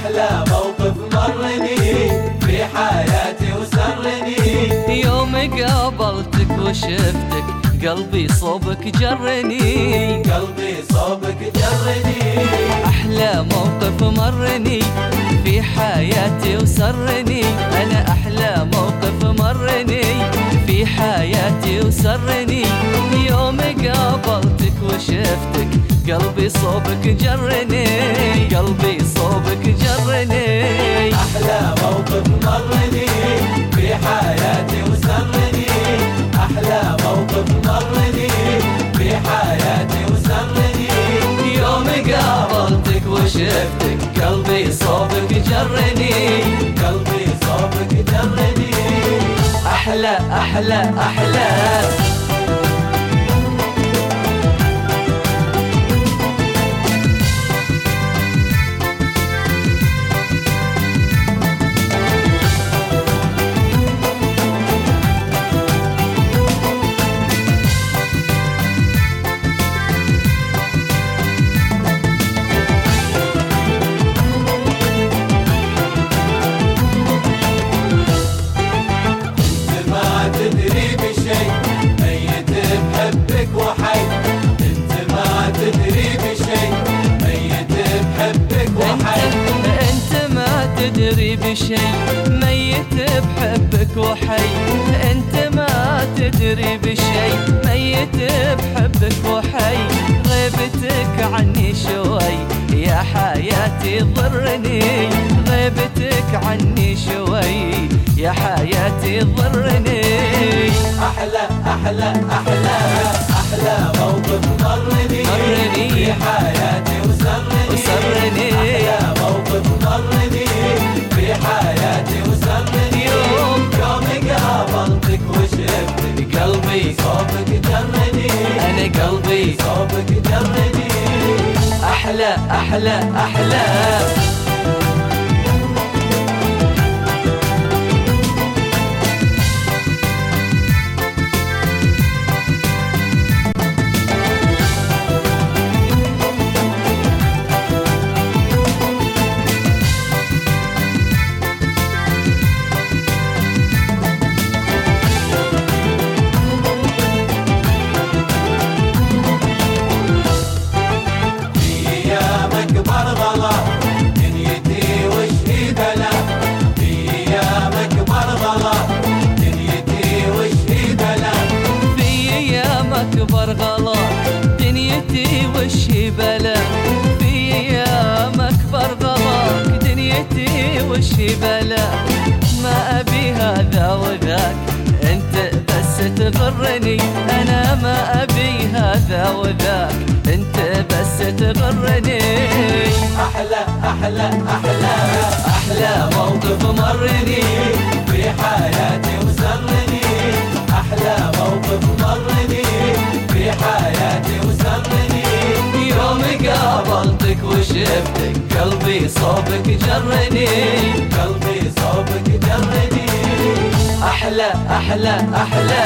أحلى موقف مرني في حياتي وسرني، يوم قابلتك وشفتك قلبي صوبك جرني، قلبي صوبك جرني. أحلى موقف مرني في حياتي وسرني، أنا أحلى موقف مرني في حياتي وسرني، يوم قابلتك وشفتك قلبي صوبك جرني، قلبي صوبك جرني. أحلى موقف مرني في حياتي وسرني، أحلى موقف مرني في حياتي وسرني، يوم قابلتك وشفتك قلبي صوبك جرني، قلبي صوبك جرني. أحلى أحلى أحلى. تدري بشي ميت بحبك وحي، انت ما تدري بشي ميت بحبك وحي، غيبتك عني شوي يا حياتي ضرني، غيبتك عني شوي يا حياتي ضرني. أحلى أحلى أحلى أحلى موقف مرني في حياتي وسرني، أحلى موقف مرني في حياتي وسرني، يوم قابلتك وشفتك قلبي صوبك جرني، أنا قلبي صوبك جرني. أحلى أحلى أحلى. أكبر غلط دنيتي وشي بلا، في أيام أكبر غلط دنيتي وشي بلا، ما أبي هذا وذاك أنت بس تغرني، أنا ما أبي هذا وذاك أنت بس تغرني. أحلى أحلى أحلى أحلى موقف مرني في حياتي وسرني، أحلى موقف مرني في حياتي وسرني، يوم قابلتك وشفتك قلبي صوبك جرني، قلبي صوبك جرني. أحلى أحلى أحلى.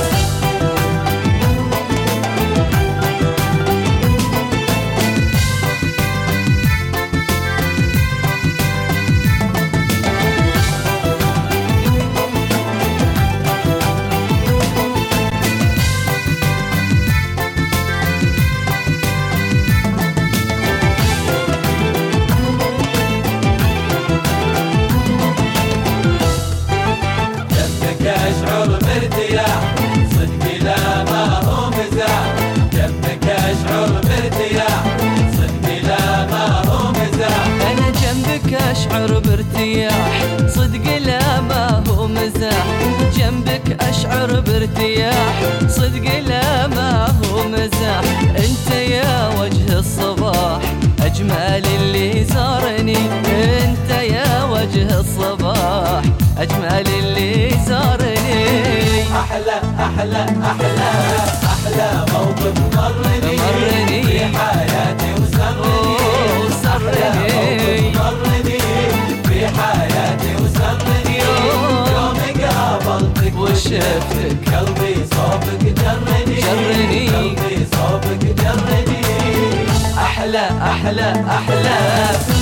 أشعر بارتياح صدقي لا ما هو مزاح، جنبك أشعر بارتياح صدقي لا ما هو مزاح، أنا جنبك أشعر بارتياح صدقي لا ما هو مزاح، جنبك أشعر بارتياح صدقي لا ما هو مزاح، أنت يا وجه الصباح أجمل اللي زارني، أنت يا وجه الصباح أجمل اللي زارني. أحلى أحلى أحلى أحلى موقف مرني في حياتي وسرني، أحلى موقف مرني في حياتي وسرني، يوم قابلتك وشفتك قلبي صوبك جرني، جرني قلبي صوبك جرني. أحلى أحلى أحلى.